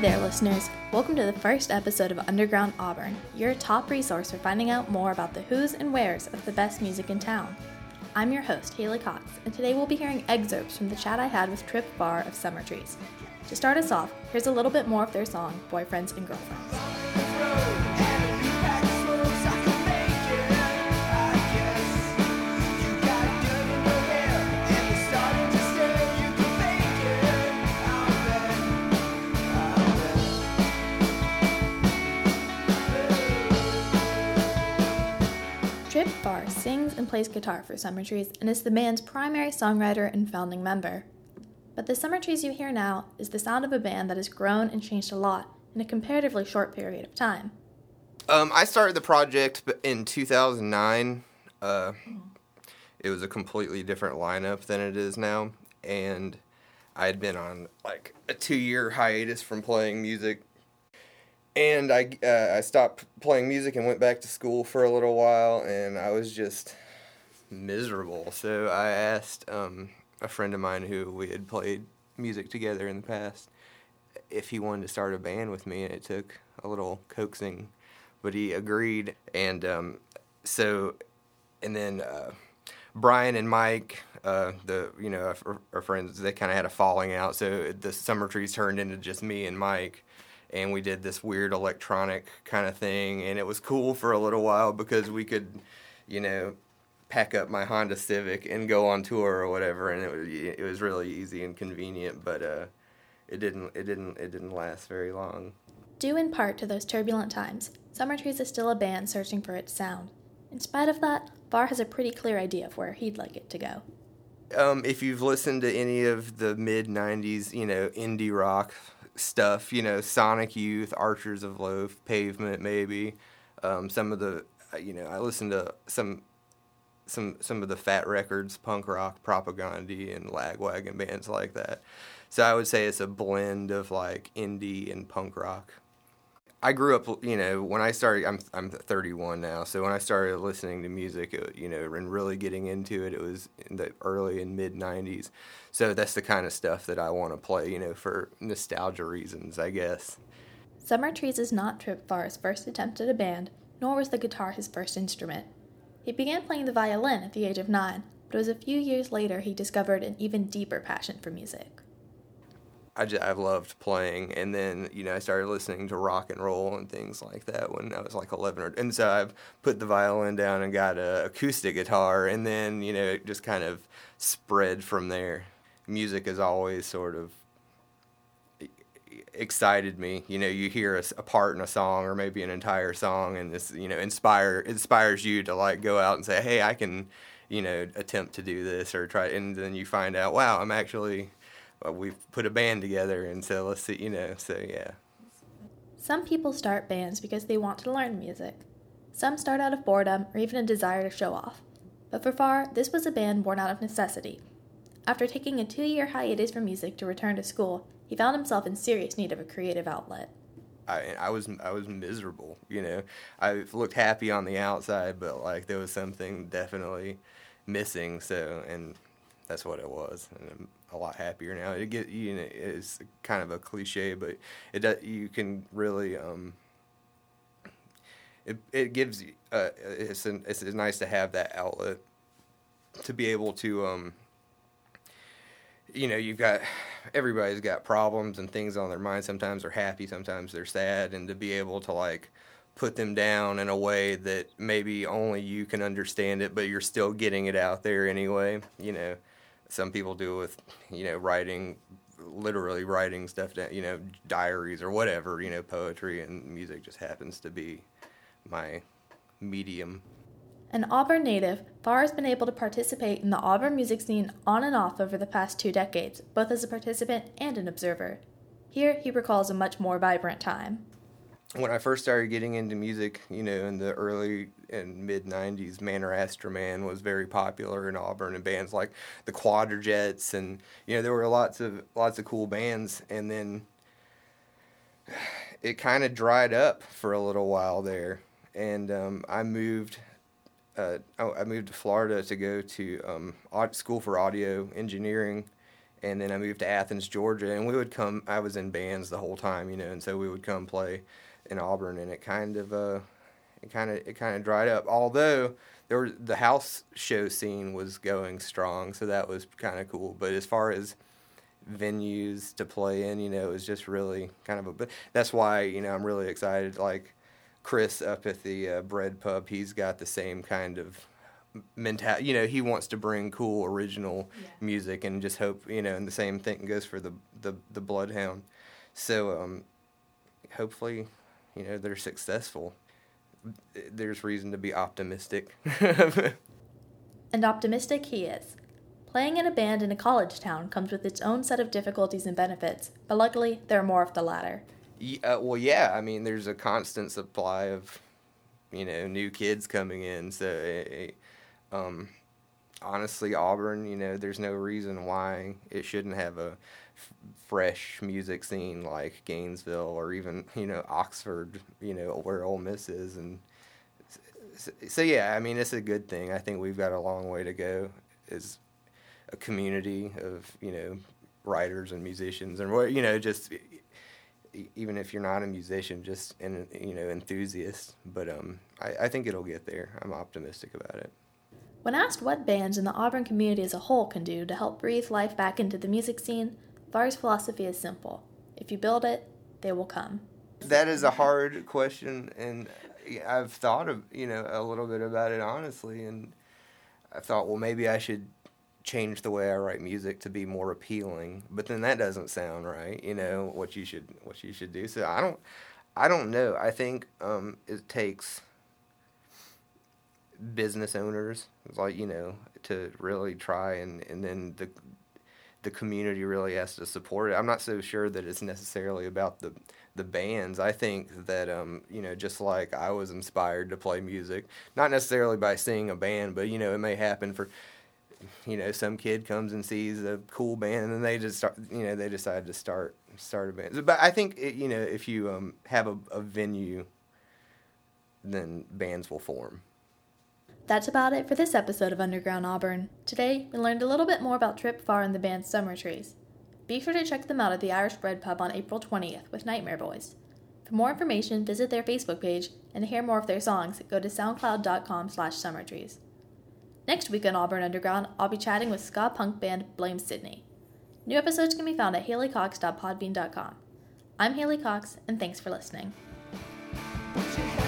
there, listeners. Welcome to the first episode of Underground Auburn, your top resource for finding out more about the who's and where's of the best music in town. I'm your host, Haley Cox, and today we'll be hearing excerpts from the chat I had with Trip Barr of Summer Trees. To start us off, here's a little bit more of their song, Boyfriends and Girlfriends. Trip Barr sings and plays guitar for Summer Trees and is the band's primary songwriter and founding member. But the Summer Trees you hear now is the sound of a band that has grown and changed a lot in a comparatively short period of time. I started the project in 2009. It was a completely different lineup than it is now, and I had been on like a 2-year hiatus from playing music. And I stopped playing music and went back to school for a little while, and I was just miserable. So I asked a friend of mine who we had played music together in the past if he wanted to start a band with me, and it took a little coaxing, but he agreed. And then Brian and Mike, our friends, they kind of had a falling out, so the Summer Trees turned into just me and Mike. And we did this weird electronic kind of thing, and it was cool for a little while because we could, pack up my Honda Civic and go on tour or whatever, and it was really easy and convenient. But it didn't last very long. Due in part to those turbulent times, Summer Trees is still a band searching for its sound. In spite of that, Barr has a pretty clear idea of where he'd like it to go. If you've listened to any of the mid-'90s, indie rock stuff, Sonic Youth, Archers of Loaf, Pavement, maybe. Some of the, I listened to some of the Fat Records, punk rock, Propagandhi, and Lagwagon bands like that. So I would say it's a blend of like indie and punk rock. I grew up, when I started, I'm 31 now, so when I started listening to music, and really getting into it, it was in the early and mid-'90s. So that's the kind of stuff that I want to play, for nostalgia reasons, I guess. Summer Trees is not Trip Barr's first attempt at a band, nor was the guitar his first instrument. He began playing the violin at the age of 9, but it was a few years later he discovered an even deeper passion for music. I've loved playing, and then, I started listening to rock and roll and things like that when I was like 11. And so I've put the violin down and got an acoustic guitar, and then, it just kind of spread from there. Music has always sort of excited me. You hear a part in a song or maybe an entire song, and this, inspires you to like go out and say, hey, I can, attempt to do this or try, and then you find out, wow, I'm actually... we've put a band together, and so let's see, so yeah. Some people start bands because they want to learn music. Some start out of boredom or even a desire to show off. But for Barr, this was a band born out of necessity. After taking a 2-year hiatus from music to return to school, he found himself in serious need of a creative outlet. I was miserable, I looked happy on the outside, but like there was something definitely missing, so, and that's what it was, and I'm a lot happier now. It's kind of a cliche, but you can really it gives you it's nice to have that outlet to be able to everybody's got problems and things on their mind. Sometimes they're happy, sometimes they're sad, and to be able to like put them down in a way that maybe only you can understand it, but you're still getting it out there anyway. Some people do it with, literally writing stuff down, diaries or whatever, poetry, and music just happens to be my medium. An Auburn native, Barr has been able to participate in the Auburn music scene on and off over the past 2 decades, both as a participant and an observer. Here, he recalls a much more vibrant time. When I first started getting into music, in the early and mid-'90s, Manor Astroman was very popular in Auburn, and bands like the Quadrajets, and, there were lots of cool bands, and then it kind of dried up for a little while there, and I moved to Florida to go to school for audio engineering, And then I moved to Athens, Georgia, and we would come. I was in bands the whole time, and so we would come play in Auburn, and it kind of dried up. Although the house show scene was going strong, so that was kind of cool. But as far as venues to play in, it was just really kind of but that's why I'm really excited. Like Chris up at the Bread Pub, he's got the same kind of mentality. He wants to bring cool original music, and just hope and the same thing goes for the Bloodhound. So hopefully they're successful. There's reason to be optimistic. And optimistic he is. Playing in a band in a college town comes with its own set of difficulties and benefits, but luckily there are more of the latter. Yeah, I mean, there's a constant supply of new kids coming in, so honestly, Auburn, there's no reason why it shouldn't have a fresh music scene like Gainesville or even, Oxford, where Ole Miss is. And so, yeah, I mean, it's a good thing. I think we've got a long way to go as a community of, writers and musicians and, just even if you're not a musician, just an, enthusiast. But I think it'll get there. I'm optimistic about it. When asked what bands in the Auburn community as a whole can do to help breathe life back into the music scene, VAR's philosophy is simple. If you build it, they will come. That is a hard question, and I've thought of, a little bit about it, honestly, and I thought, well, maybe I should change the way I write music to be more appealing, but then that doesn't sound right, what you should do. So I don't know. I think it takes business owners, like, to really try, and then the community really has to support it. I'm not so sure that it's necessarily about the bands. I think that just like I was inspired to play music, not necessarily by seeing a band, but it may happen for some kid comes and sees a cool band, and then they just start, they decide to start a band. But I think if you have a venue, then bands will form. That's about it for this episode of Underground Auburn. Today, we learned a little bit more about Trip Farr and the band Summer Trees. Be sure to check them out at the Irish Bread Pub on April 20th with Nightmare Boys. For more information, visit their Facebook page, and to hear more of their songs, go to soundcloud.com/summertrees. Next week on Auburn Underground, I'll be chatting with ska punk band Blame Sydney. New episodes can be found at haleycox.podbean.com. I'm Haley Cox, and thanks for listening.